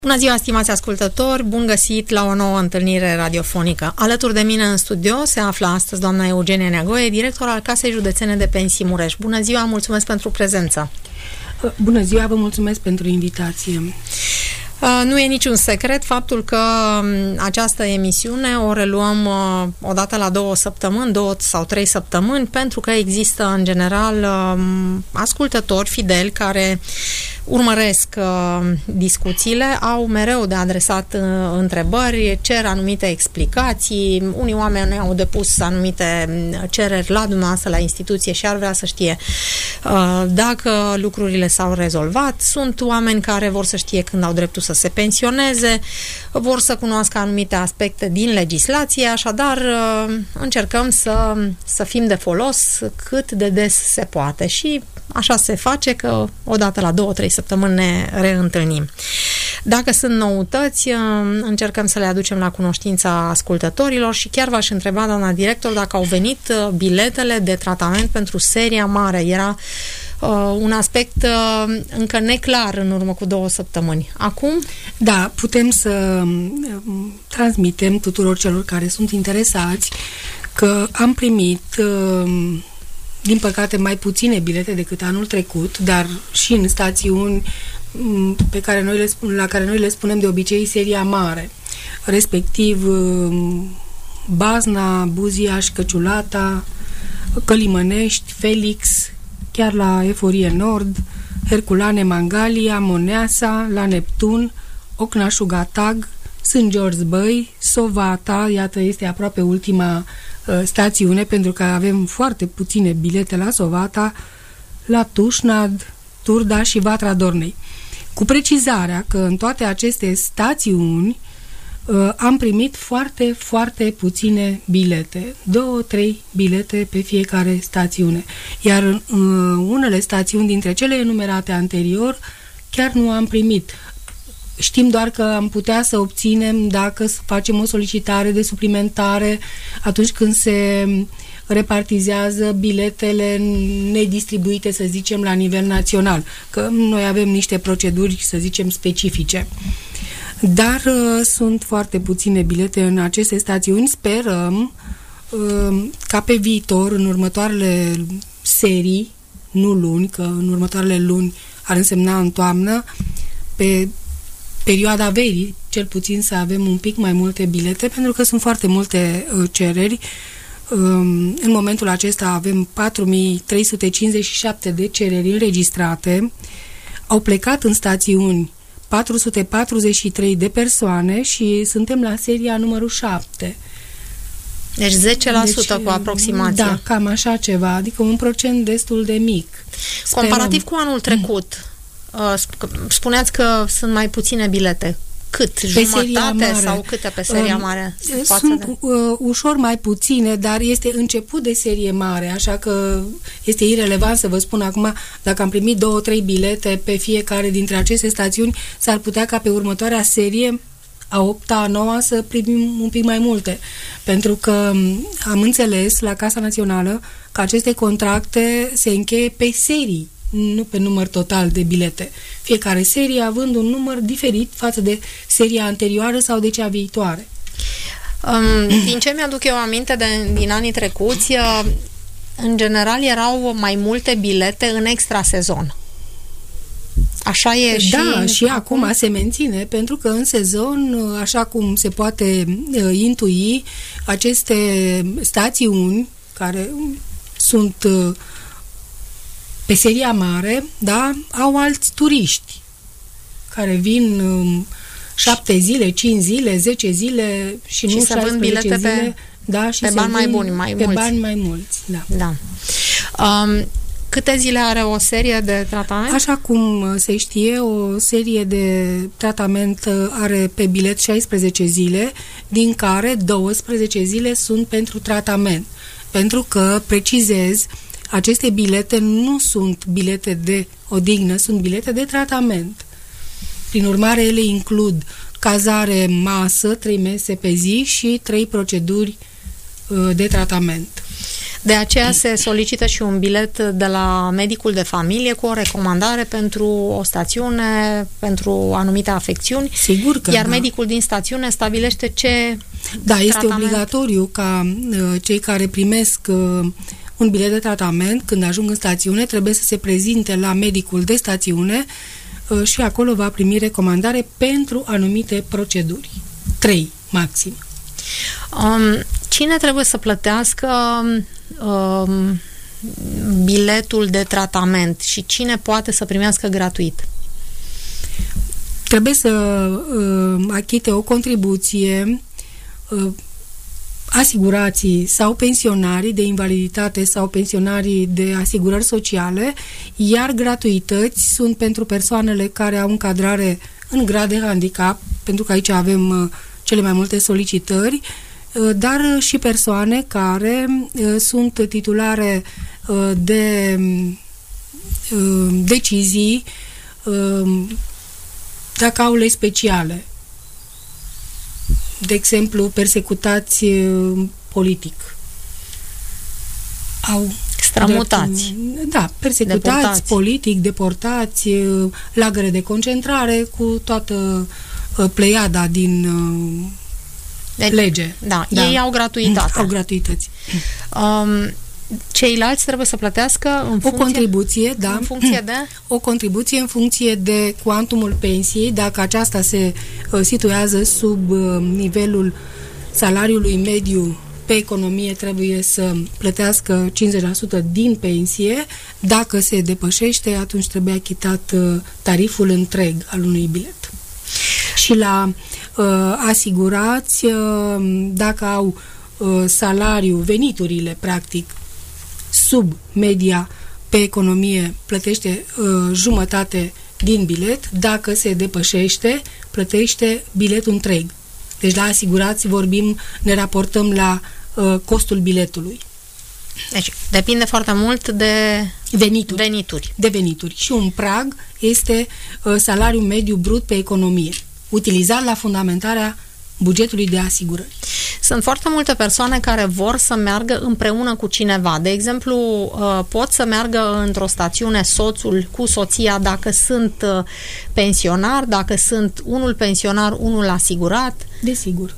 Bună ziua, stimați ascultători! Bun găsit la o nouă întâlnire radiofonică. Alături de mine în studio se află astăzi doamna Eugenia Neagoe, director al Casei Județene de Pensii Mureș. Bună ziua, mulțumesc pentru prezență! Bună ziua, vă mulțumesc pentru invitație! Nu e niciun secret faptul că această emisiune o reluăm odată la 2 săptămâni, 2 sau 3 săptămâni, pentru că există în general ascultători fideli care urmăresc discuțiile, au mereu de adresat întrebări, cer anumite explicații, unii oameni au depus anumite cereri la dumneavoastră, la instituție și ar vrea să știe dacă lucrurile s-au rezolvat. Sunt oameni care vor să știe când au dreptul să se pensioneze, vor să cunoască anumite aspecte din legislație, așadar încercăm să fim de folos cât de des se poate și așa se face că odată la 2-3 săptămâni ne reîntâlnim. Dacă sunt noutăți, încercăm să le aducem la cunoștința ascultătorilor și chiar v-aș întreba, doamna director, dacă au venit biletele de tratament pentru seria mare. Era un aspect încă neclar în urmă cu 2 săptămâni. Acum? Da, putem să transmitem tuturor celor care sunt interesați că am primit din păcate mai puține bilete decât anul trecut, dar și în stațiuni la care noi le spunem de obicei seria mare, respectiv Bazna, Buziaș, Căciulata, Călimănești, Felix, chiar la Eforie Nord, Herculane, Mangalia, Moneasa, la Neptun, Ocna-Șugatag, Sânt George Băi, Sovata, iată, este aproape ultima stațiune, pentru că avem foarte puține bilete la Sovata, la Tușnad, Turda și Vatra Dornei. Cu precizarea că în toate aceste stațiuni am primit foarte, foarte puține bilete. 2-3 bilete pe fiecare stațiune. Iar în unele stațiuni dintre cele enumerate anterior chiar nu am primit. Știm doar că am putea să obținem dacă facem o solicitare de suplimentare atunci când se repartizează biletele nedistribuite, să zicem, la nivel național. Că noi avem niște proceduri, să zicem, specifice. Dar sunt foarte puține bilete în aceste stațiuni. Sperăm ca pe viitor, în următoarele serii, nu luni, că în următoarele luni ar însemna în toamnă, pe perioada verii, cel puțin să avem un pic mai multe bilete, pentru că sunt foarte multe cereri. În momentul acesta avem 4.357 de cereri înregistrate. Au plecat în stațiuni 443 de persoane și suntem la seria numărul 7. Deci 10% cu aproximație. Da, cam așa ceva, adică un procent destul de mic. Comparativ cu anul trecut, spuneați că sunt mai puține bilete. Cât? Jumătate sau câte pe seria mare? Sunt ușor mai puține, dar este început de serie mare, așa că este irelevant să vă spun acum dacă am primit 2-3 bilete pe fiecare dintre aceste stațiuni, s-ar putea ca pe următoarea serie, a 8-a, a 9-a, să primim un pic mai multe. Pentru că am înțeles la Casa Națională că aceste contracte se încheie pe serii, nu pe număr total de bilete. Fiecare serie având un număr diferit față de seria anterioară sau de cea viitoare. Din ce mi-aduc eu aminte din anii trecuți, în general erau mai multe bilete în extrasezon. Așa e și... Da, și acum se menține, pentru că în sezon, așa cum se poate intui, aceste stațiuni care sunt pe seria mare, da, au alți turiști care vin 7 zile, 5 zile, 10 zile și nu 16 bilete zile. Pe bani mai buni, mai mulți. Pe bani mai mulți, da. Câte zile are o serie de tratament? Așa cum se știe, o serie de tratament are pe bilet 16 zile, din care 12 zile sunt pentru tratament. Pentru că, precizez, aceste bilete nu sunt bilete de odihnă, sunt bilete de tratament. Prin urmare, ele includ cazare, masă, 3 mese pe zi și 3 proceduri de tratament. De aceea se solicită și un bilet de la medicul de familie cu o recomandare pentru o stațiune, pentru anumite afecțiuni. Sigur că iar medicul din stațiune stabilește ce este obligatoriu ca cei care primesc un bilet de tratament, când ajung în stațiune, trebuie să se prezinte la medicul de stațiune și acolo va primi recomandare pentru anumite proceduri. 3 maxim. Cine trebuie să plătească biletul de tratament și cine poate să primească gratuit? Trebuie să achite o contribuție asigurații sau pensionarii de invaliditate sau pensionarii de asigurări sociale, iar gratuități sunt pentru persoanele care au încadrare în grad de handicap, pentru că aici avem cele mai multe solicitări, dar și persoane care sunt titulare de decizii dacă au lei speciale. De exemplu, persecutați politic. Au strămutați. Persecutați deportați. Politic, deportați, lagăre de concentrare, cu toată pleiada din lege. Ei au gratuitate. Au gratuități. Ceilalți trebuie să plătească o contribuție, în funcție de? O contribuție în funcție de cuantumul pensiei, dacă aceasta se situează sub nivelul salariului mediu pe economie, trebuie să plătească 50% din pensie. Dacă se depășește, atunci trebuie achitat tariful întreg al unui bilet. Și la asigurați, dacă au salariu, veniturile, practic, sub media pe economie, plătește jumătate din bilet. Dacă se depășește, plătește biletul întreg. Deci la asigurați ne raportăm la costul biletului. Deci depinde foarte mult de venituri. De venituri. Și un prag este salariul mediu brut pe economie, utilizat la fundamentarea bugetului de asigurări. Sunt foarte multe persoane care vor să meargă împreună cu cineva. De exemplu, pot să meargă într-o stațiune soțul cu soția dacă sunt pensionari, dacă sunt unul pensionar, unul asigurat. Desigur.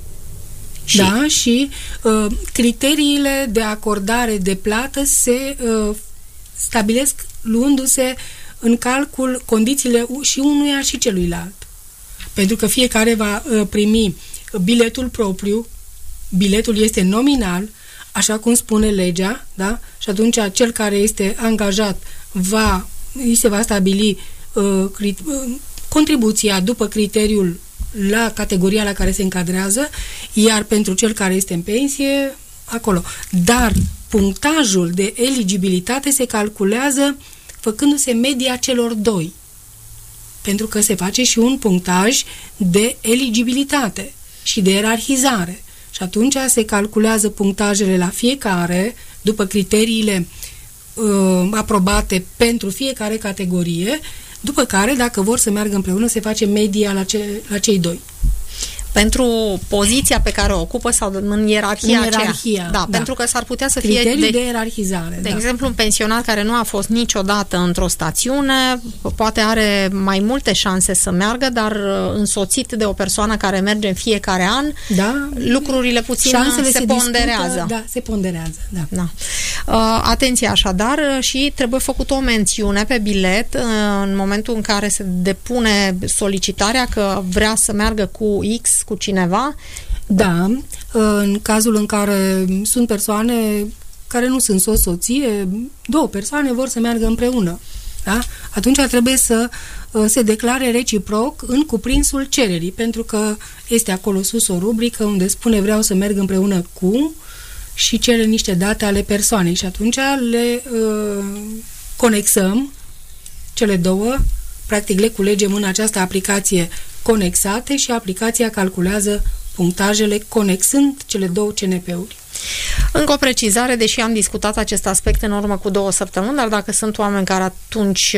Și criteriile de acordare de plată se stabilesc luându-se în calcul condițiile și unuia și celuilalt. Pentru că fiecare va primi biletul propriu, biletul este nominal, așa cum spune legea, da? Și atunci cel care este angajat îi se va stabili contribuția după criteriul la categoria la care se încadrează, iar pentru cel care este în pensie, acolo. Dar punctajul de eligibilitate se calculează făcându-se media celor doi. Pentru că se face și un punctaj de eligibilitate și de ierarhizare. Și atunci se calculează punctajele la fiecare, după criteriile aprobate pentru fiecare categorie, după care, dacă vor să meargă împreună, se face media la cei doi. Pentru poziția pe care o ocupă sau în ierarhia aceea. Da, pentru că s-ar putea să fie criteriul de ierarhizare. De exemplu, un pensionar care nu a fost niciodată într-o stațiune, poate are mai multe șanse să meargă, dar însoțit de o persoană care merge în fiecare an, lucrurile puțin se ponderează. Se ponderează, da. Atenție așadar, și trebuie făcut o mențiune pe bilet în momentul în care se depune solicitarea că vrea să meargă cu X, cu cineva. Da, în cazul în care sunt persoane care nu sunt soție, două persoane vor să meargă împreună. Da? Atunci trebuie să se declare reciproc în cuprinsul cererii, pentru că este acolo sus o rubrică unde spune vreau să merg împreună cu și cere niște date ale persoanei și atunci le conexăm cele două, practic le culegem în această aplicație conexate și aplicația calculează punctajele conexând cele două CNP-uri. Încă o precizare, deși am discutat acest aspect în urmă cu 2 săptămâni, dar dacă sunt oameni care atunci,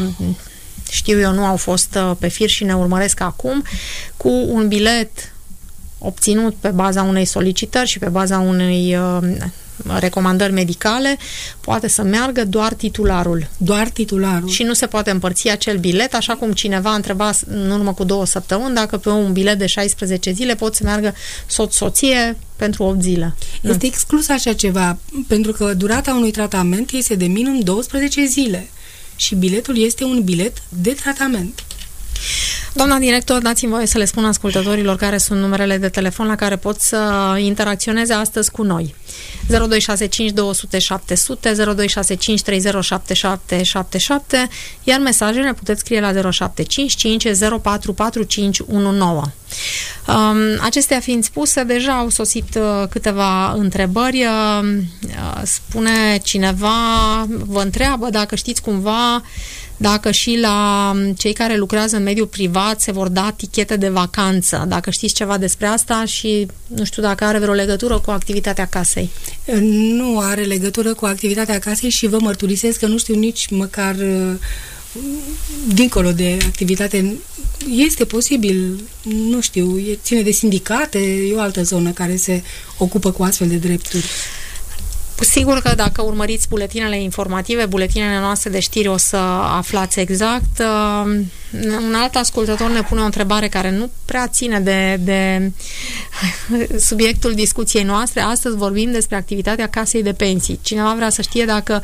știu eu, nu au fost pe fir și ne urmăresc acum, cu un bilet obținut pe baza unei solicitări și pe baza unei recomandări medicale, poate să meargă doar titularul. Doar titularul. Și nu se poate împărți acel bilet, așa cum cineva întreba în urmă cu 2 săptămâni dacă pe un bilet de 16 zile pot să meargă soț-soție pentru 8 zile. Este exclus așa ceva, pentru că durata unui tratament este de minim 12 zile și biletul este un bilet de tratament. Doamna director, dați-mi voie să le spun ascultătorilor care sunt numerele de telefon la care pot să interacționeze astăzi cu noi. 0265 200 700, 0265 307777, iar mesajele puteți scrie la 0755 044519. Acestea fiind spuse, deja au sosit câteva întrebări. Spune cineva, vă întreabă dacă știți cumva dacă și la cei care lucrează în mediul privat se vor da tichete de vacanță. Dacă știți ceva despre asta și nu știu dacă are vreo legătură cu activitatea casei. Nu are legătură cu activitatea casei și vă mărturisesc că nu știu nici măcar dincolo de activitate. Este posibil, nu știu, ține de sindicate, e o altă zonă care se ocupă cu astfel de drepturi. Sigur că dacă urmăriți buletinele informative, buletinele noastre de știri, o să aflați exact. Un alt ascultător ne pune o întrebare care nu prea ține de subiectul discuției noastre. Astăzi vorbim despre activitatea casei de pensii. Cineva vrea să știe dacă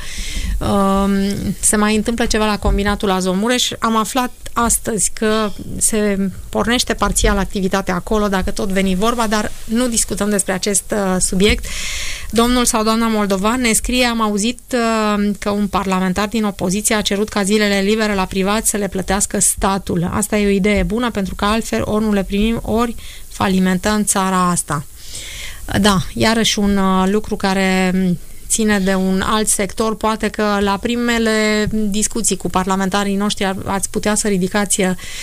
se mai întâmplă ceva la combinatul Azomureș. Am aflat astăzi că se pornește parțial activitatea acolo, dacă tot veni vorba, dar nu discutăm despre acest subiect. Domnul sau doamna moldovan ne scrie, am auzit că un parlamentar din opoziție a cerut ca zilele libere la privat să le plătească statul. Asta e o idee bună, pentru că altfel ori nu le primim, ori falimentăm țara asta. Da, iarăși un lucru care ține de un alt sector. Poate că la primele discuții cu parlamentarii noștri ați putea să ridicați,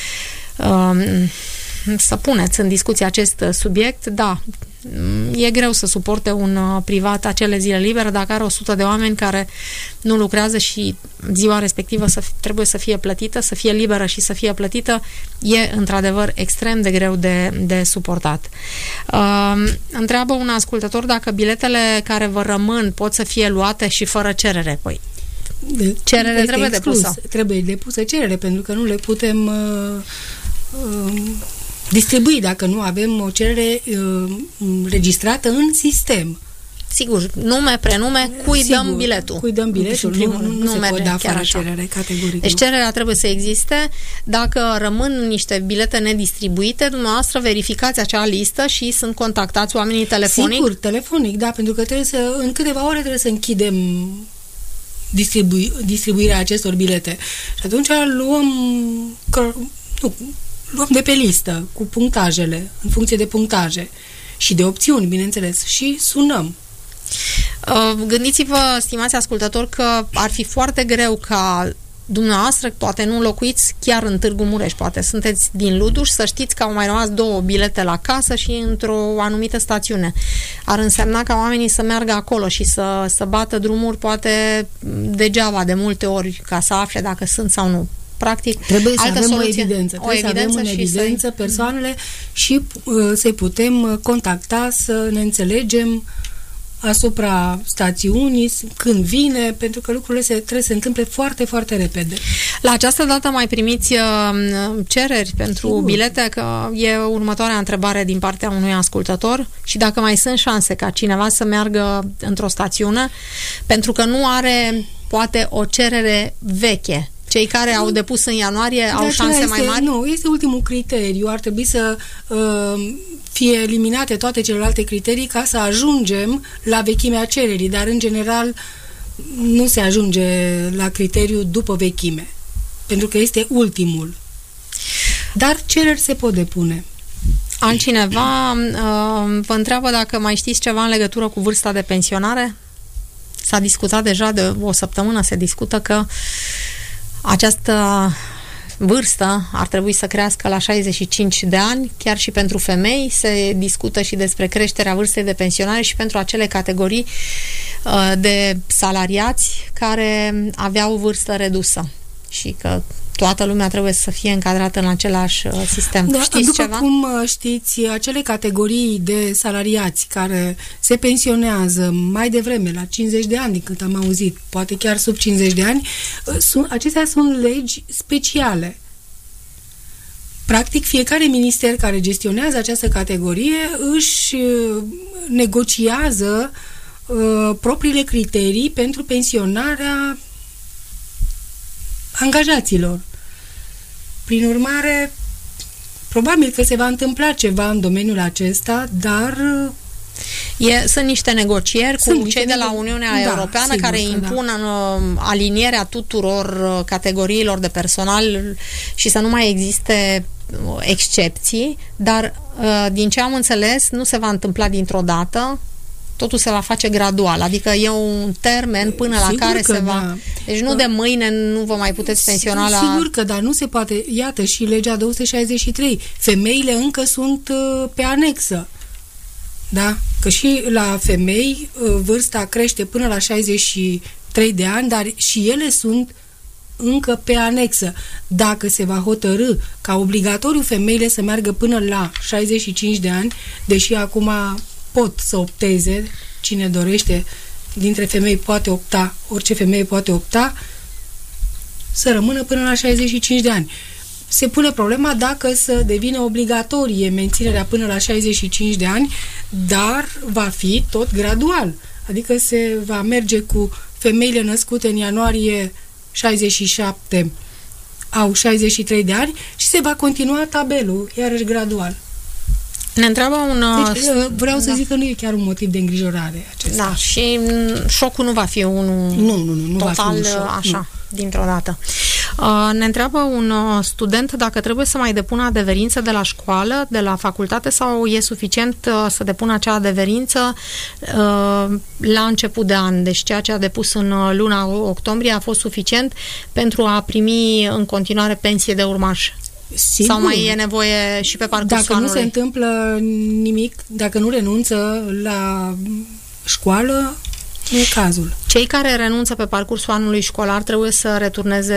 să puneți în discuție acest subiect. Da, e greu să suporte un privat acele zile libere dacă are 100 de oameni care nu lucrează și ziua respectivă trebuie să fie plătită, să fie liberă și să fie plătită. E într-adevăr extrem de greu de suportat. Întreabă un ascultător dacă biletele care vă rămân pot să fie luate și fără cerere. Păi, cerere trebuie depusă. Trebuie depusă cerere, pentru că nu le putem distribui dacă nu avem o cerere registrată în sistem. Sigur, nume, prenume, cui dăm biletul. Cui dăm biletul, nu se pot da fără cerere, categoric. Deci cererea trebuie să existe. Dacă rămân niște bilete nedistribuite, dumneavoastră verificați acea listă și sunt contactați oamenii telefonic? Sigur, telefonic, da, pentru că în câteva ore trebuie să închidem distribuirea acestor bilete. Și atunci luăm de pe listă cu punctajele, în funcție de punctaje și de opțiuni, bineînțeles, și sunăm. Gândiți-vă, stimați ascultători, că ar fi foarte greu ca dumneavoastră, poate nu locuiți chiar în Târgu Mureș, poate sunteți din Luduș, să știți că au mai rămas 2 bilete la casă și într-o anumită stațiune. Ar însemna ca oamenii să meargă acolo și să bată drumuri, poate degeaba de multe ori, ca să afle dacă sunt sau nu. Practic, trebuie să avem o evidență. Trebuie să avem în evidență persoanele și să-i putem contacta, să ne înțelegem asupra stațiunii, când vine, pentru că lucrurile trebuie să se întâmple foarte, foarte repede. La această dată mai primiți cereri pentru bilete, că e următoarea întrebare din partea unui ascultător, și dacă mai sunt șanse ca cineva să meargă într-o stațiune, pentru că nu are, poate, o cerere veche. Cei care au depus în ianuarie au șanse mai mari? Nu, este ultimul criteriu. Ar trebui să fie eliminate toate celelalte criterii ca să ajungem la vechimea cererii, dar în general nu se ajunge la criteriu după vechime, pentru că este ultimul. Dar cereri se pot depune. Altcineva vă întreabă dacă mai știți ceva în legătură cu vârsta de pensionare? S-a discutat deja de o săptămână, se discută că această vârstă ar trebui să crească la 65 de ani, chiar și pentru femei. Se discută și despre creșterea vârstei de pensionare și pentru acele categorii de salariați care aveau vârstă redusă. și că toată lumea trebuie să fie încadrată în același sistem. Da, Știți după ceva? cum știți, acele categorii de salariați care se pensionează mai devreme, la 50 de ani, din cât am auzit, poate chiar sub 50 de ani, acestea sunt legi speciale. Practic, fiecare minister care gestionează această categorie își negociază propriile criterii pentru pensionarea angajaților. Prin urmare, probabil că se va întâmpla ceva în domeniul acesta, dar Sunt niște negocieri cu cei de la Uniunea Europeană care impun alinierea tuturor categoriilor de personal și să nu mai existe excepții, dar din ce am înțeles nu se va întâmpla dintr-o dată, totul se va face gradual, adică e un termen până la care se va... Da. Deci nu de mâine nu vă mai puteți pensiona la... Sigur că da, nu se poate. Iată, și legea 263. Femeile încă sunt pe anexă. Da? Că și la femei vârsta crește până la 63 de ani, dar și ele sunt încă pe anexă. Dacă se va hotărâ ca obligatoriu femeile să meargă până la 65 de ani, deși acum pot să opteze, cine dorește dintre femei poate opta, orice femeie poate opta, să rămână până la 65 de ani. Se pune problema dacă să devină obligatorie menținerea până la 65 de ani, dar va fi tot gradual. Adică se va merge cu femeile născute în ianuarie 67 au 63 de ani și se va continua tabelul, iarăși gradual. Ne întreabă un... Deci, vreau să zic că nu e chiar un motiv de îngrijorare acesta. Da, și șocul nu va fi unul nu total va fi un șoc, așa, dintr-o dată. Ne întreabă un student dacă trebuie să mai depună adeverință de la școală, de la facultate, sau e suficient să depună acea adeverință la început de an. Deci ceea ce a depus în luna octombrie a fost suficient pentru a primi în continuare pensie de urmaș. Sigur. Sau mai e nevoie și pe parcursul anului? Dacă nu se întâmplă nimic, dacă nu renunță la școală, nu e cazul. Cei care renunță pe parcursul anului școlar trebuie să returneze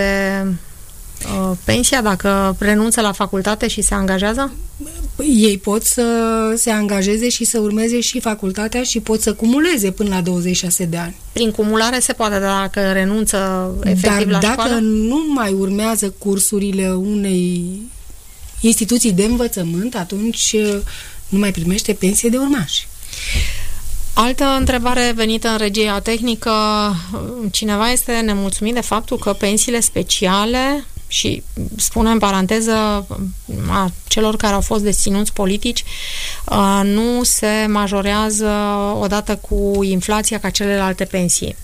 pensia dacă renunță la facultate și se angajează? Ei pot să se angajeze și să urmeze și facultatea și pot să cumuleze până la 26 de ani. Prin cumulare se poate, dacă renunță efectiv la școală? Dar dacă nu mai urmează cursurile unei instituții de învățământ, atunci nu mai primește pensie de urmași. Altă întrebare venită în regia tehnică. Cineva este nemulțumit de faptul că pensiile speciale, și spune în paranteză a celor care au fost deținuți politici, nu se majorează odată cu inflația ca celelalte pensii.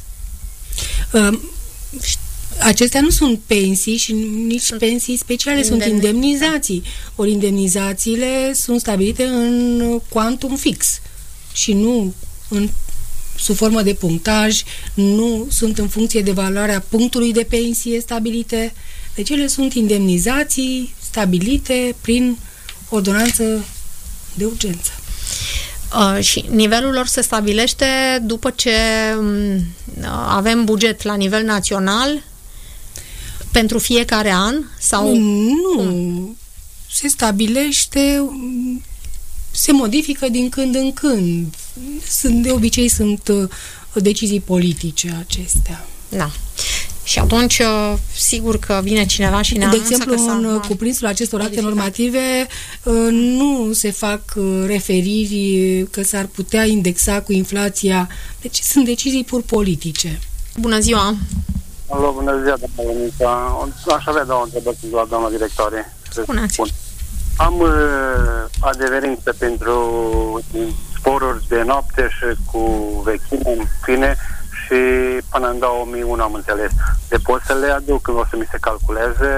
Acestea nu sunt pensii și nici pensii speciale, sunt indemnizații. Ori indemnizațiile sunt stabilite în quantum fix și nu sub formă de punctaj, nu sunt în funcție de valoarea punctului de pensie stabilite. Deci ele sunt indemnizații stabilite prin ordonanță de urgență. Și nivelul lor se stabilește după ce avem buget la nivel național pentru fiecare an? Sau nu. Se stabilește, se modifică din când în când. De obicei sunt decizii politice acestea. Da. Și atunci, sigur că vine cineva și ne anunță. De exemplu, în cuprinsul acestor acte normative nu se fac referiri că s-ar putea indexa cu inflația. Deci sunt decizii pur politice. Bună ziua! Alo, bună ziua, doamna Lănița. Aș avea două întrebări la doamna directoare. Spuneți. Am adeverință pentru sporuri de noapte și cu vechime, în fine, și până în 2001 am înțeles. De pot să le aduc când o să mi se calculeze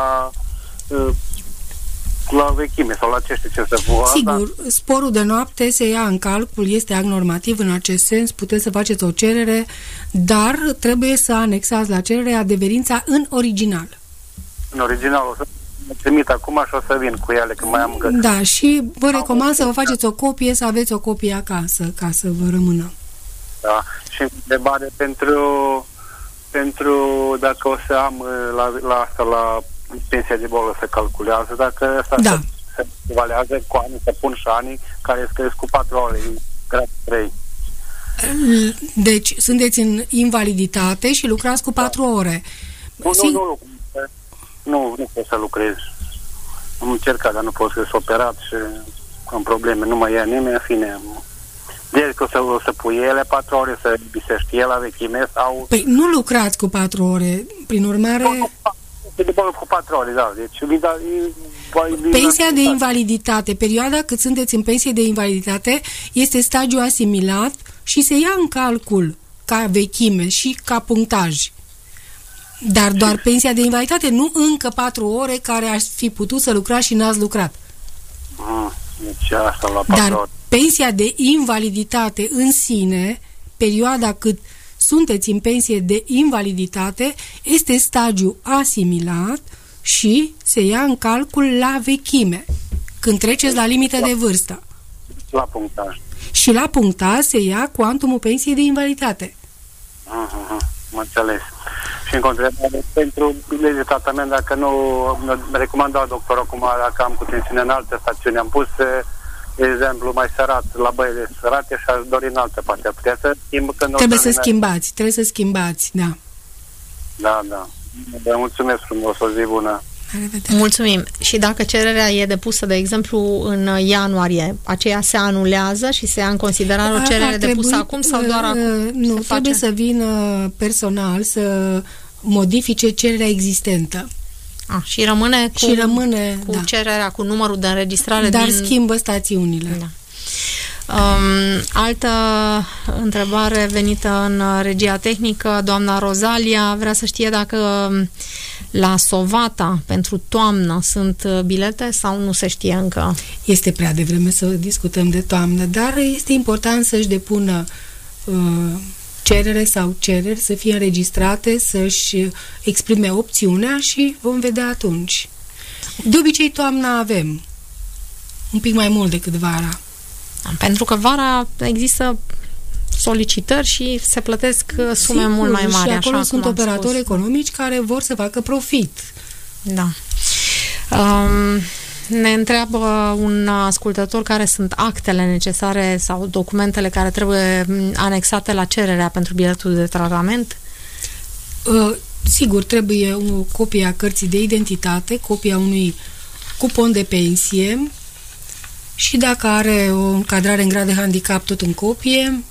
la vechime sau la ce să vă. Sigur, sporul de noapte se ia în calcul, este act normativ în acest sens, puteți să faceți o cerere, dar trebuie să anexați la cerere adeverința în original. În original, o să trimit acum și o să vin cu ele când mai am găsit. Da, și vă recomand să vă faceți o copie, să aveți o copie acasă, ca să vă rămână. Da, și întrebare pentru pentru dacă o să am la pensia de bolă se calculează, dacă asta se valează cu ani, să pun și anii care cresc cu 4 ore, grad 3. Deci sunteți în invaliditate și lucrați cu 4 ore. Nu pot să lucrez. Am încercat, dar nu pot să fiu operat și am probleme, nu mai ia nimeni, în fine. Deci că o să pui ele 4 ore, să bisești el la vechime sau... Păi nu lucrați cu 4 ore, prin urmare... De bolă cu 4 ore, da. Deci, pensia de invaliditate, perioada cât sunteți în pensie de invaliditate, este stagiu asimilat și se ia în calcul ca vechime și ca punctaj. Dar doar pensia de invaliditate, nu încă 4 ore care aș fi putut să lucrați și n-ați lucrat. Deci asta la 4 Dar ore. pensia de invaliditate în sine, perioada cât sunteți în pensie de invaliditate, este stagiu asimilat și se ia în calcul la vechime, când treceți la limită de vârstă. La punctaj. Și la punctaj se ia cuantumul pensiei de invaliditate. Mă înțeles. Și în întrebare, pentru bilete de tratament, dacă nu recomanda doctorul acum, dacă am cu tensiune în altă stațiune, am pus, de exemplu, mai sărat, la băile sărate și aș dori în altă parte. Putea să schimb când trebuie să schimbați, da. Da. Vă mulțumesc frumos, o zi bună. Mulțumim. Și dacă cererea e depusă, de exemplu, în ianuarie, aceea se anulează și se ia în considerare o cerere depusă acum sau doar acum? Nu, trebuie să vină personal să modifice cererea existentă. Și rămâne cu da, cererea, cu numărul de înregistrare. Dar schimbă stațiunile. Da. Altă întrebare venită în regia tehnică, doamna Rozalia vrea să știe dacă la Sovata pentru toamnă sunt bilete sau nu se știe încă. Este prea devreme să discutăm de toamnă, dar este important să-și depună cerere sau cereri, să fie înregistrate, să-și exprime opțiunea și vom vedea atunci. De obicei toamna avem un pic mai mult decât vara. Pentru că vara există solicitări și se plătesc sume mult mai mari. Și acolo sunt operatori economici care vor să facă profit. Da. Ne întreabă un ascultător care sunt actele necesare sau documentele care trebuie anexate la cererea pentru biletul de tratament. Sigur, trebuie o copie a cărții de identitate, copia unui cupon de pensie și dacă are o încadrare în grad de handicap, tot în copie,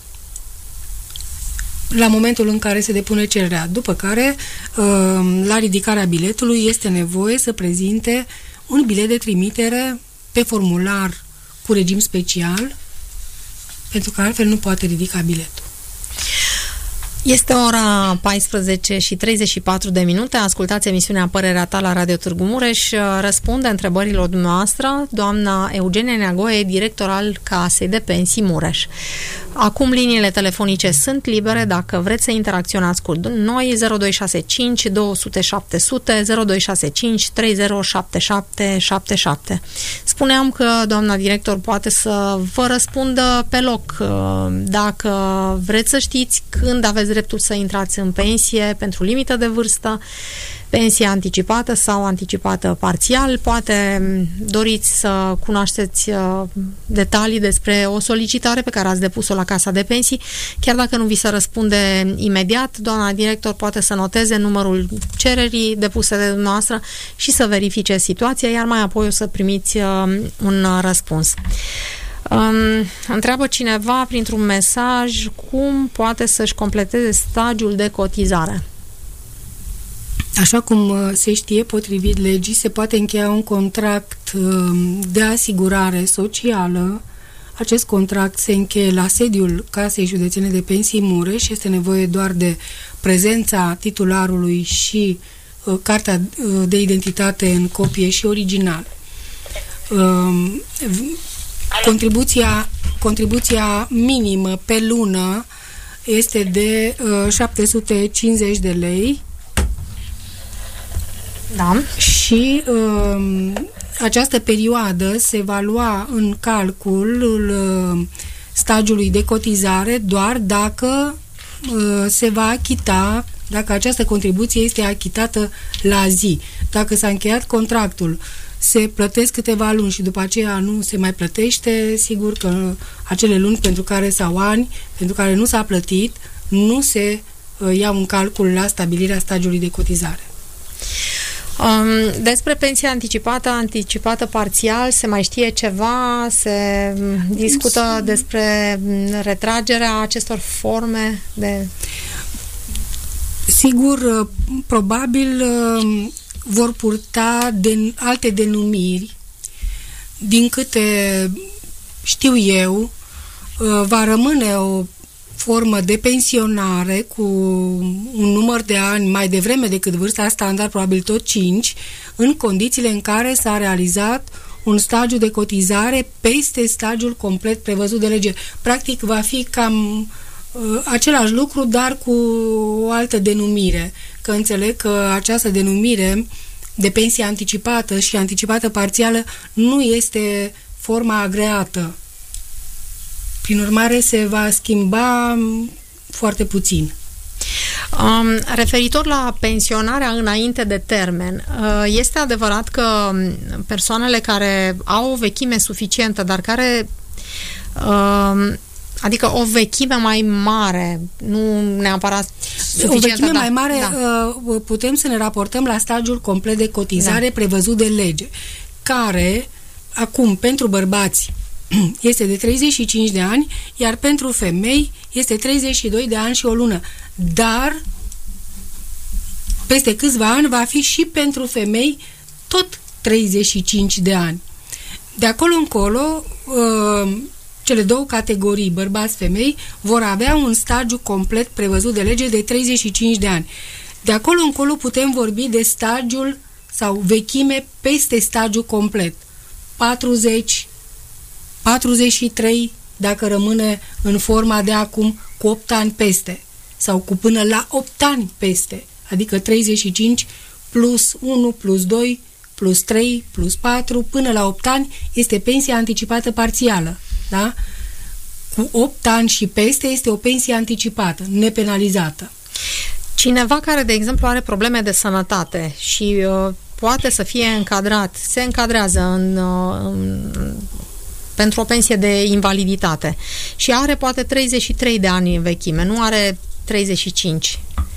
la momentul în care se depune cererea. După care, la ridicarea biletului, este nevoie să prezinte un bilet de trimitere pe formular cu regim special, pentru că altfel nu poate ridica biletul. Este ora 14 și 34 de minute. Ascultați emisiunea Părerea ta la Radio Târgu Mureș. Răspunde întrebărilor dumneavoastră doamna Eugenia Neagoe, director al Casei de Pensii Mureș. Acum liniile telefonice sunt libere dacă vreți să interacționați cu noi. 0265 200 700 0265 307777. Spuneam că doamna director poate să vă răspundă pe loc dacă vreți să știți când aveți dreptul să intrați în pensie pentru limită de vârstă, pensie anticipată sau anticipată parțial. Poate doriți să cunoașteți detalii despre o solicitare pe care ați depus-o la Casa de Pensii. Chiar dacă nu vi se răspunde imediat, doamna director poate să noteze numărul cererii depuse de dumneavoastră și să verifice situația, iar mai apoi o să primiți un răspuns. Întreabă cineva printr-un mesaj cum poate să-și completeze stagiul de cotizare. Așa cum se știe, potrivit legii, se poate încheia un contract de asigurare socială. Acest contract se încheie la sediul Casei Județene de Pensii Mureș și este nevoie doar de prezența titularului și cartea de identitate în copie și original. Contribuția minimă pe lună este de 750 de lei. Da. Și această perioadă se va lua în calcul stagiului de cotizare doar dacă se va achita dacă această contribuție este achitată la zi. Dacă s-a încheiat contractul, se plătesc câteva luni și după aceea nu se mai plătește, sigur că acele luni sau ani pentru care nu s-a plătit, nu se iau în calcul la stabilirea stagiului de cotizare. Despre pensia anticipată parțial, se mai știe ceva? Se discută despre retragerea acestor forme de... Sigur, probabil vor purta alte denumiri. Din câte știu eu, va rămâne o formă de pensionare cu un număr de ani mai devreme decât vârsta standard, probabil tot 5, în condițiile în care s-a realizat un stagiu de cotizare peste stagiul complet prevăzut de lege. Practic va fi cam același lucru, dar cu o altă denumire. Că înțeleg că această denumire de pensie anticipată și anticipată parțială nu este forma agreată. Prin urmare, se va schimba foarte puțin. Referitor la pensionarea înainte de termen, este adevărat că persoanele care au o vechime suficientă, dar care... adică o vechime mai mare, nu neapărat suficientă. O vechime mai mare, putem să ne raportăm la stagiul complet de cotizare prevăzut de lege, care, acum, pentru bărbați, este de 35 de ani, iar pentru femei este 32 de ani și o lună. Dar, peste câțiva ani, va fi și pentru femei tot 35 de ani. De acolo încolo, cele două categorii, bărbați-femei, vor avea un stagiu complet prevăzut de lege de 35 de ani. De acolo încolo putem vorbi de stagiul sau vechime peste stagiu complet. 40, 43, dacă rămâne în forma de acum, cu 8 ani peste, sau cu până la 8 ani peste, adică 35 plus 1, plus 2, plus 3, plus 4, până la 8 ani este pensia anticipată parțială. Da? Cu 8 ani și peste este o pensie anticipată, nepenalizată. Cineva care, de exemplu, are probleme de sănătate și poate să fie încadrat, se încadrează pentru o pensie de invaliditate și are poate 33 de ani în vechime, nu are 35.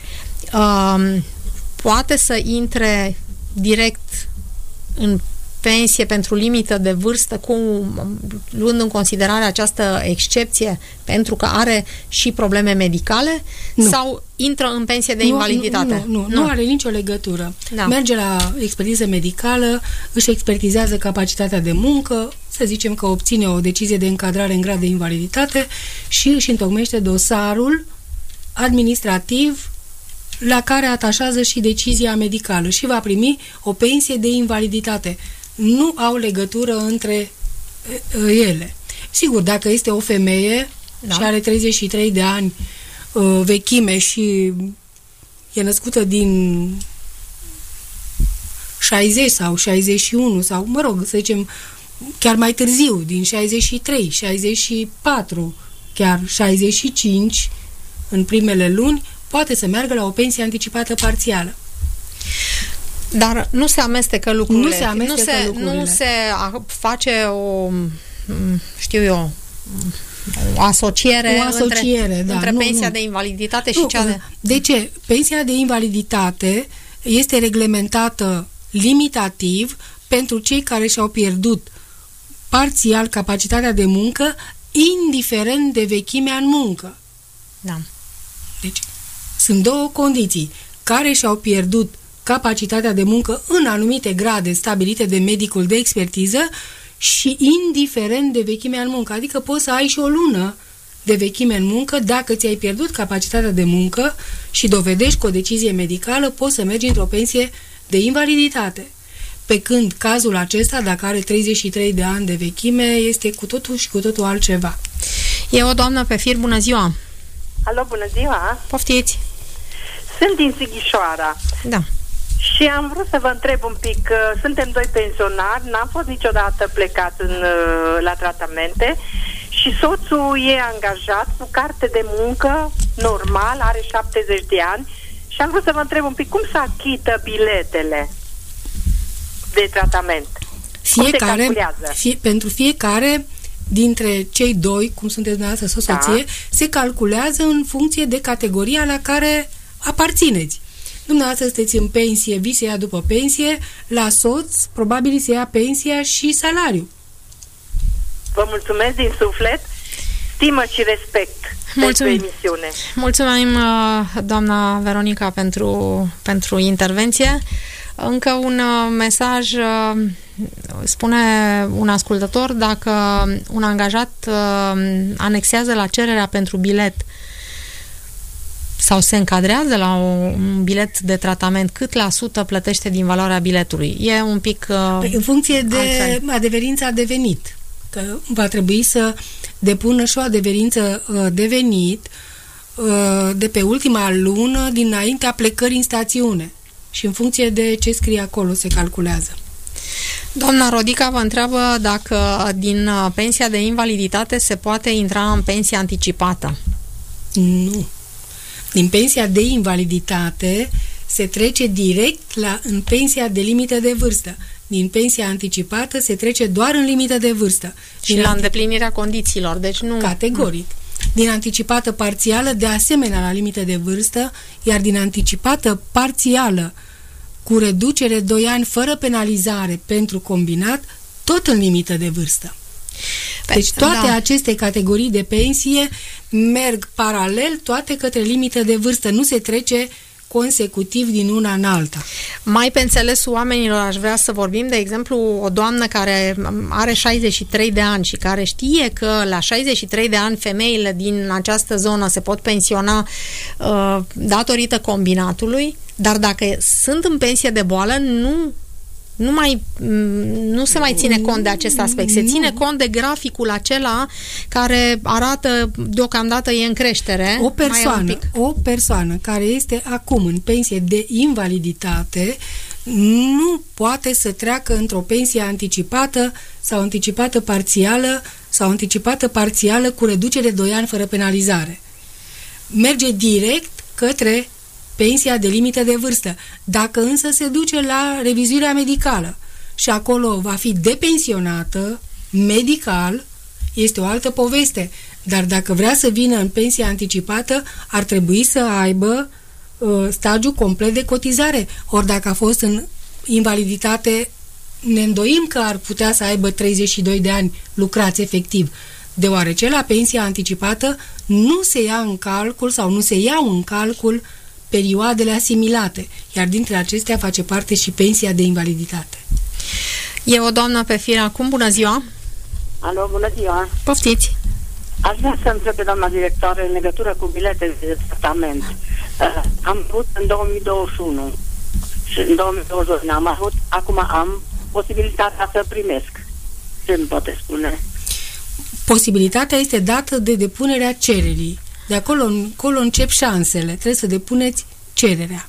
Poate să intre direct în pensie pentru limită de vârstă, luând în considerare această excepție pentru că are și probleme medicale? Nu. Sau intră în pensie de invaliditate? Nu are nicio legătură. Da. Merge la expertiză medicală, își expertizează capacitatea de muncă, să zicem că obține o decizie de încadrare în grad de invaliditate și își întocmește dosarul administrativ la care atașează și decizia medicală și va primi o pensie de invaliditate. Nu au legătură între ele. Sigur, dacă este o femeie și are 33 de ani vechime și e născută din 60 sau 61 sau, mă rog, să zicem, chiar mai târziu, din 63, 64, chiar 65, în primele luni, poate să meargă la o pensie anticipată parțială. Dar nu se amestecă lucrurile. Nu se face o, știu eu, o asociere între pensia de invaliditate și cea de... De ce? Pensia de invaliditate este reglementată limitativ pentru cei care și-au pierdut parțial capacitatea de muncă, indiferent de vechimea în muncă. Da. Deci, sunt două condiții. Care și-au pierdut capacitatea de muncă în anumite grade stabilite de medicul de expertiză și indiferent de vechimea în muncă. Adică poți să ai și o lună de vechime în muncă, dacă ți-ai pierdut capacitatea de muncă și dovedești cu o decizie medicală, poți să mergi într-o pensie de invaliditate. Pe când cazul acesta, dacă are 33 de ani de vechime, este cu totul și cu totul altceva. E o doamnă pe fir, bună ziua! Alo, bună ziua! Poftiți! Sunt din Sighișoara. Da. Și am vrut să vă întreb un pic, suntem doi pensionari, n-am fost niciodată plecat la tratamente și soțul e angajat cu carte de muncă normal, are 70 de ani Și am vrut să vă întreb un pic, cum se achită biletele de tratament? Fiecare, pentru fiecare dintre cei doi, cum sunteți dumneavoastră, soție, se calculează în funcție de categoria la care aparțineți. Dumneavoastră sunteți în pensie, vi se ia după pensie, la soț probabil se ia pensia și salariu. Vă mulțumesc din suflet, stimă și respect pentru emisiune. Mulțumim, doamna Veronica, pentru intervenție. Încă un mesaj, spune un ascultător, dacă un angajat anexează la cererea pentru bilet sau se încadrează la un bilet de tratament, cât la sută plătește din valoarea biletului? E un pic în funcție de adeverința de venit. Că va trebui să depună și o adeverință de venit de pe ultima lună dinaintea plecării în stațiune. Și în funcție de ce scrie acolo se calculează. Doamna Rodica vă întreabă dacă din pensia de invaliditate se poate intra în pensia anticipată. Nu. Din pensia de invaliditate se trece direct în pensia de limită de vârstă. Din pensia anticipată se trece doar în limită de vârstă. Și la îndeplinirea condițiilor, deci nu... Categoric. Din anticipată parțială, de asemenea la limită de vârstă, iar din anticipată parțială cu reducere 2 ani fără penalizare pentru combinat, tot în limită de vârstă. Deci toate aceste categorii de pensie merg paralel, toate către limită de vârstă. Nu se trece consecutiv din una în alta. Mai pe înțelesul oamenilor aș vrea să vorbim, de exemplu, o doamnă care are 63 de ani și care știe că la 63 de ani femeile din această zonă se pot pensiona datorită combinatului, dar dacă sunt în pensie de boală, nu se mai ține cont de acest aspect. Se ține cont de graficul acela care arată deocamdată e în creștere. O persoană care este acum în pensie de invaliditate nu poate să treacă într-o pensie anticipată sau anticipată parțială sau anticipată parțială cu reducere 2 ani fără penalizare. Merge direct către pensia de limită de vârstă. Dacă însă se duce la revizuirea medicală și acolo va fi depensionată medical, este o altă poveste. Dar dacă vrea să vină în pensia anticipată, ar trebui să aibă stagiul complet de cotizare. Ori dacă a fost în invaliditate, ne îndoim că ar putea să aibă 32 de ani lucrați efectiv, deoarece la pensia anticipată nu se ia în calcul sau nu se iau în calcul perioadele asimilate, iar dintre acestea face parte și pensia de invaliditate. E o doamnă pe fir acum, bună ziua! Alo, bună ziua! Poftiți! Aș vrea să întreb pe doamna directoare în legătură cu biletele de tratament. Am avut în 2021 și în 2022 n-am avut, acum am posibilitatea să primesc. Ce îmi poate spune? Posibilitatea este dată de depunerea cererii. De acolo încep șansele. Trebuie să depuneți cererea.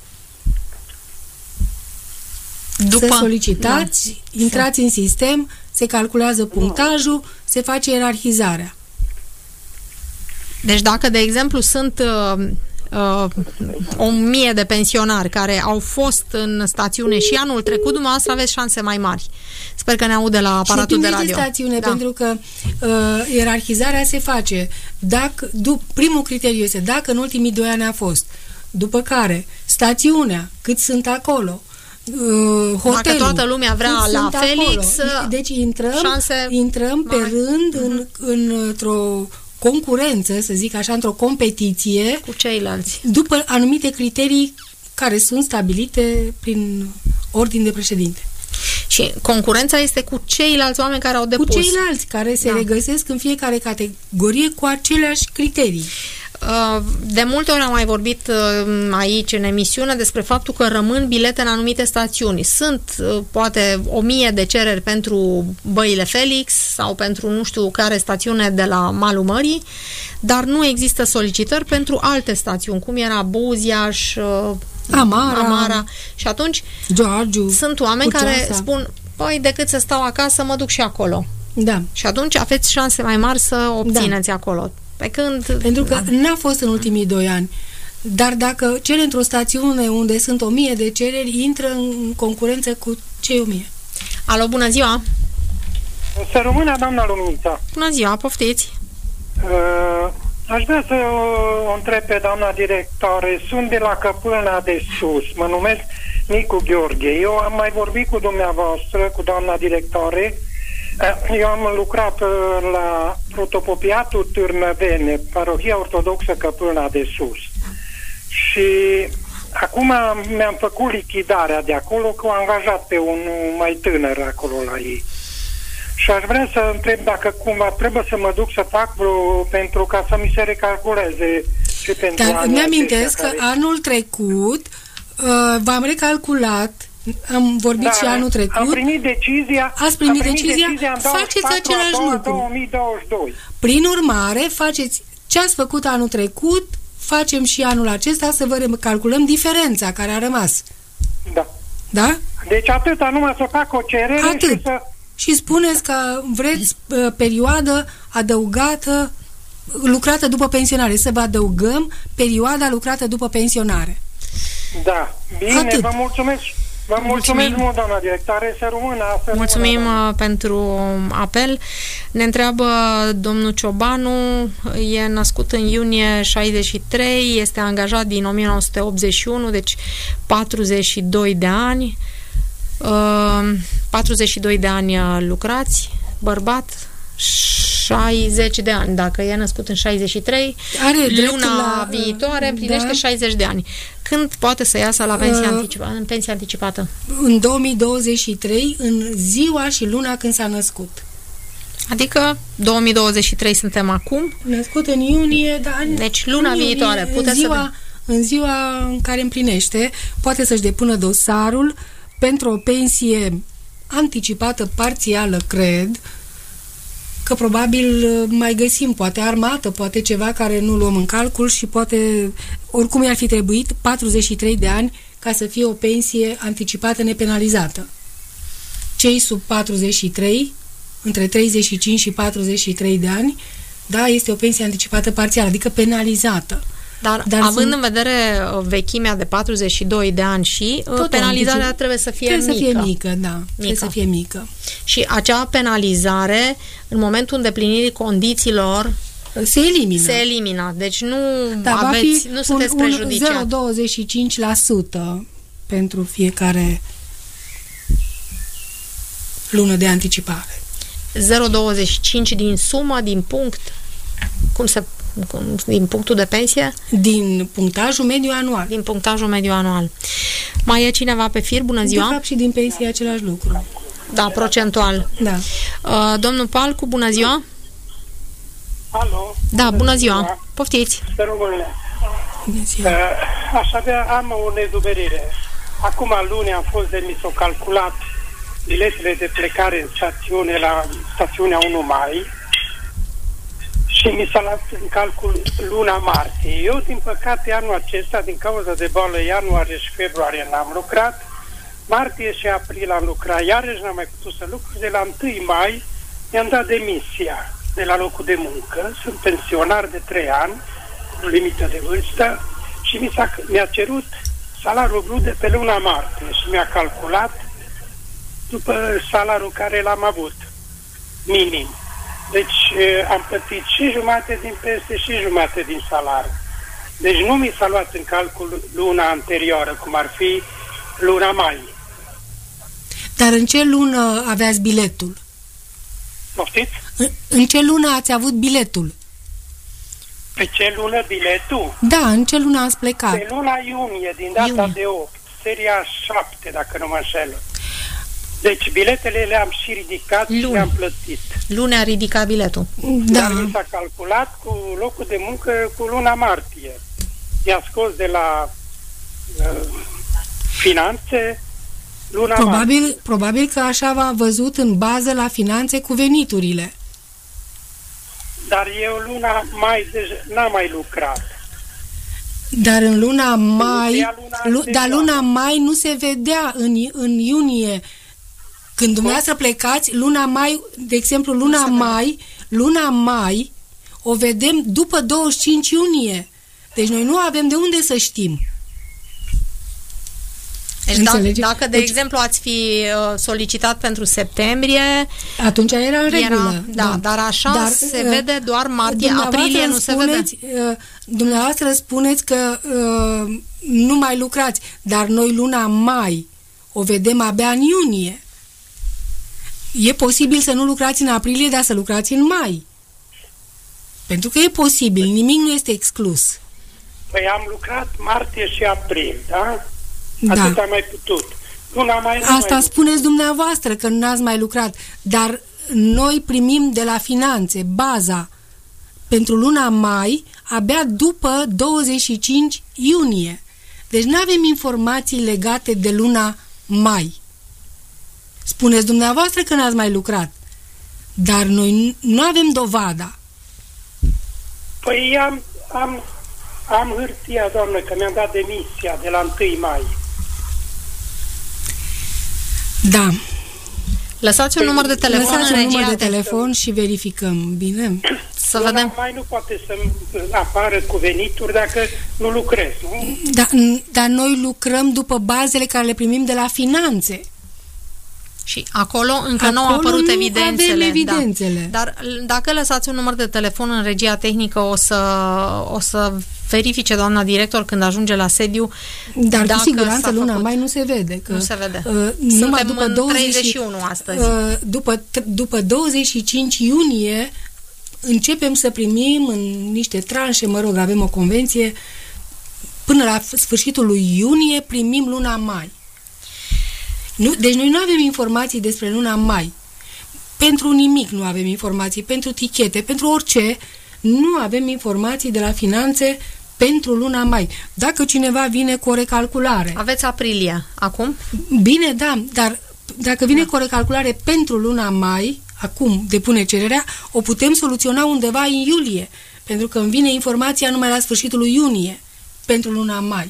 Să solicitați, intrați în sistem, se calculează punctajul, se face ierarhizarea. Deci dacă, de exemplu, sunt 1000 de pensionari care au fost în stațiune și anul trecut, dumneavoastră aveți șanse mai mari. Sper că ne aude la aparatul de radio. Și stațiune, pentru că ierarhizarea se face. Primul criteriu este dacă în ultimii 2 ani a fost. După care, stațiunea, cât sunt acolo, hotelul, dacă toată lumea vrea la Felix, deci intrăm pe rând într-o concurență, să zic așa, într-o competiție cu ceilalți, după anumite criterii care sunt stabilite prin ordin de președinte. Și concurența este cu ceilalți oameni care au depus. Cu ceilalți care se regăsesc în fiecare categorie cu aceleași criterii. De multe ori am mai vorbit aici în emisiune despre faptul că rămân bilete în anumite stațiuni. Sunt poate 1000 de cereri pentru Băile Felix sau pentru nu știu care stațiune de la malul mării, dar nu există solicitări pentru alte stațiuni, cum era Buziaș, Amara. Și atunci sunt oameni care spun, păi decât să stau acasă, mă duc și acolo. Da. Și atunci aveți șanse mai mari să obțineți acolo. Pentru că n-a fost în ultimii 2 ani. Dar dacă cere într-o stațiune unde sunt 1000 de cereri, intră în concurență cu cei 1000. Alo, bună ziua! Să rămână, doamna Luminița. Bună ziua, poftiți! Aș vrea să o întreb pe doamna directoare. Sunt de la Căpâlna de Sus. Mă numesc Nicu Gheorghe. Eu am mai vorbit cu dumneavoastră, cu doamna directoare. Eu am lucrat la Protopopiatul Târnăvene, Parohia Ortodoxă Căpâlna de Sus. Și acum mi-am făcut lichidarea de acolo, că am angajat pe un mai tânăr acolo la ei. Și aș vrea să întreb dacă cumva trebuie să mă duc să fac pentru ca să mi se recalculeze și pentru Dar îmi amintesc că anul trecut v-am recalculat, am vorbit și anul trecut. Am primit decizia. Ați primit decizia? Faceți același lucru. 2022. Prin urmare, faceți ce ați făcut anul trecut, facem și anul acesta, să vă recalculăm diferența care a rămas. Da. Da? Deci atâta, numai să fac o cerere. Atât. Și să... Și spuneți că vreți perioadă adăugată, lucrată după pensionare. Să vă adăugăm perioada lucrată după pensionare. Da. Bine, atât. Vă mulțumesc. Vă mulțumesc mult, doamna directoare. Să rămână. Mulțumim pentru apel. Ne întreabă domnul Ciobanu, e născut în iunie 63, este angajat din 1981, deci 42 de ani. 42 de ani lucrați, bărbat, 60 de ani. Dacă e născut în 63, luna viitoare împlinește 60 de ani. Când poate să iasă la pensie anticipată? În 2023, în ziua și luna când s-a născut. Adică 2023 suntem acum. Născut în iunie, dar deci luna viitoare. În ziua în care împlinește, poate să-și depună dosarul pentru o pensie anticipată parțială, cred, că probabil mai găsim, poate armată, poate ceva care nu luăm în calcul și poate, oricum i-ar fi trebuit 43 de ani ca să fie o pensie anticipată nepenalizată. Cei sub 43, între 35 și 43 de ani, da, este o pensie anticipată parțială, adică penalizată. Dar având în vedere vechimea de 42 de ani și penalizarea trebuie să fie mică. Trebuie să fie mică, da. Trebuie să fie mică. Și acea penalizare, în momentul îndeplinirii condițiilor, se elimină. Deci nu sunteți prejudiciat. 0,25% pentru fiecare lună de anticipare. 0,25 din sumă, din punct? Din punctul de pensie? Din punctajul mediu anual. Din punctajul mediu anual. Mai e cineva pe fir? Bună ziua! De fapt și din pensie același lucru. Da, procentual. Da. Domnul Palcu, bună ziua! Alo! Da, bună ziua! Poftiți! Am o nedumerire. Acum luni am fost calculat biletele de plecare în stațiune la stațiunea 1 Mai și mi s-a luat în calcul luna martie. Eu, din păcate, anul acesta, din cauza de boală, ianuarie și februarie n-am lucrat, martie și april am lucrat, iarăși n-am mai putut să lucru. De la 1 mai mi-am dat demisia de la locul de muncă, sunt pensionar de 3 ani, cu limită de vârstă, și mi-a cerut salariul brut de pe luna martie și mi-a calculat după salariul care l-am avut, minim. Deci am plătit și jumate din pensie și jumate din salariu. Deci nu mi s-a luat în calcul luna anterioară, cum ar fi luna mai. Dar în ce lună aveați biletul? Poftiți? În ce lună ați avut biletul? Pe ce lună biletul? Da, în ce lună ați plecat? Pe luna iunie, din data de 8, seria 7, dacă nu mă înșel. Deci biletele le-am și ridicat și le-am plătit. Luna a ridicat biletul. Da. Dar mi s-a calculat cu locul de muncă cu luna martie. I-a scos de la finanțe luna martie. Probabil că așa v-a văzut în bază la finanțe cu veniturile. Dar eu luna mai n-am mai lucrat. Dar în luna mai, luna mai nu se vedea în iunie. Când dumneavoastră plecați, luna mai, de exemplu, luna mai o vedem după 25 iunie. Deci noi nu avem de unde să știm. Deci dacă, de exemplu, ați fi solicitat pentru septembrie, atunci era în regulă. Dar așa se vede doar martie, aprilie nu se vede. Dumneavoastră spuneți că nu mai lucrați, dar noi luna mai o vedem abia în iunie. E posibil să nu lucrați în aprilie, dar să lucrați în mai. Pentru că e posibil, nimic nu este exclus. Păi am lucrat martie și aprilie, da? Atât am mai putut. Asta spuneți dumneavoastră, că nu ați mai lucrat, dar noi primim de la finanțe baza pentru luna mai abia după 25 iunie. Deci nu avem informații legate de luna mai. Spuneți dumneavoastră că n-ați mai lucrat, dar noi nu avem dovada. Păi am hârtia, doamnă, că mi-am dat demisia de la 1 mai. Da. Lăsați un număr de telefon. Lăsați un număr de telefon și verificăm. Bine? Să vedem. Mai nu poate să apară cu venituri dacă nu lucrez, nu? Dar noi lucrăm după bazele care le primim de la finanțe. Și acolo încă nu au apărut evidențele. Da. Dar dacă lăsați un număr de telefon în regia tehnică, o să verifice doamna director când ajunge la sediu. Dar cu siguranță luna mai nu se vede. Că, nu se vede. Numai după 31 astăzi. După 25 iunie începem să primim în niște tranșe, avem o convenție, până la sfârșitul lui iunie primim luna mai. Deci noi nu avem informații despre luna mai. Pentru nimic nu avem informații, pentru tichete, pentru orice, nu avem informații de la finanțe pentru luna mai. Dacă cineva vine cu o recalculare... Aveți aprilie acum? Bine, da, dar dacă vine cu o recalculare pentru luna mai, acum depune cererea, o putem soluționa undeva în iulie, pentru că îmi vine informația numai la sfârșitul lui iunie pentru luna mai.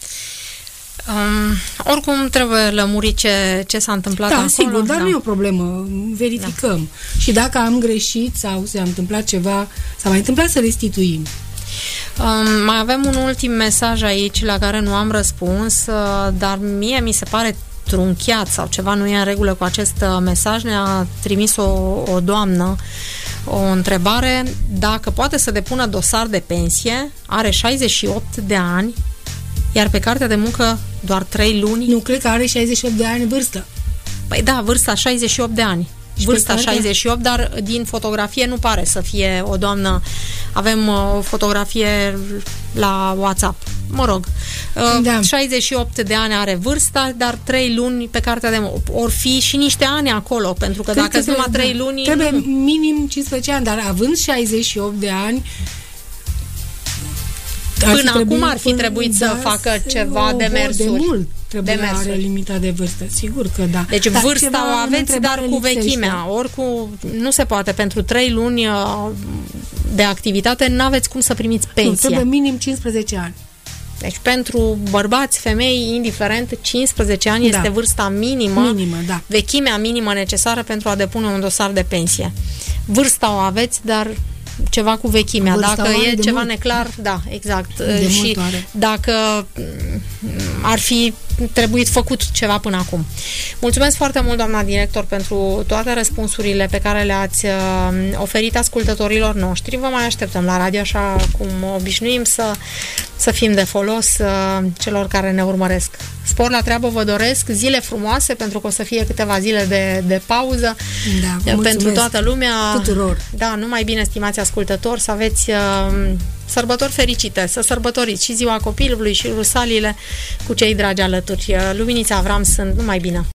Oricum trebuie lămurit ce s-a întâmplat acolo. Sigur, dar nu e o problemă, verificăm. Da. Și dacă am greșit sau s-a întâmplat ceva, s-a mai întâmplat, să restituim. Mai avem un ultim mesaj aici la care nu am răspuns, dar mie mi se pare trunchiat sau ceva nu e în regulă cu acest mesaj. Ne-a trimis o doamnă o întrebare dacă poate să depună dosar de pensie, are 68 de ani, iar pe cartea de muncă doar 3 luni. Nu, cred că are 68 de ani vârstă. Păi da, vârsta 68 de ani. Vârsta 68, dar din fotografie nu pare să fie o doamnă. Avem o fotografie la WhatsApp. Mă rog. 68 de ani are vârsta, dar 3 luni pe cartea de muncă. Or fi și niște ani acolo, pentru că dacă sunt numai 3 luni... Trebuie minim 15 ani, dar având 68 de ani... Până acum ar fi trebuit să facă ceva demersuri. De mult are limita de vârstă, sigur că da. Deci vârsta o aveți, dar cu vechimea. Nu se poate. Pentru 3 luni de activitate n-aveți cum să primiți pensie. Trebuie minim 15 ani. Deci pentru bărbați, femei, indiferent, 15 ani este vârsta minimă, da. Vechimea minimă necesară pentru a depune un dosar de pensie. Vârsta o aveți, dar ceva cu vechimea. Dacă e ceva neclar, da, exact. Și dacă ar fi trebuit făcut ceva până acum. Mulțumesc foarte mult, doamna director, pentru toate răspunsurile pe care le-ați oferit ascultătorilor noștri. Vă mai așteptăm la radio, așa cum obișnuim, să fim de folos celor care ne urmăresc. Spor la treabă vă doresc, zile frumoase, pentru că o să fie câteva zile de pauză pentru toată lumea. Tuturor. Da, numai bine, stimați ascultători, să aveți sărbători fericite, să sărbătoriți și ziua copilului și rusalile cu cei dragi alături. Luminița Avram sunt, numai bine!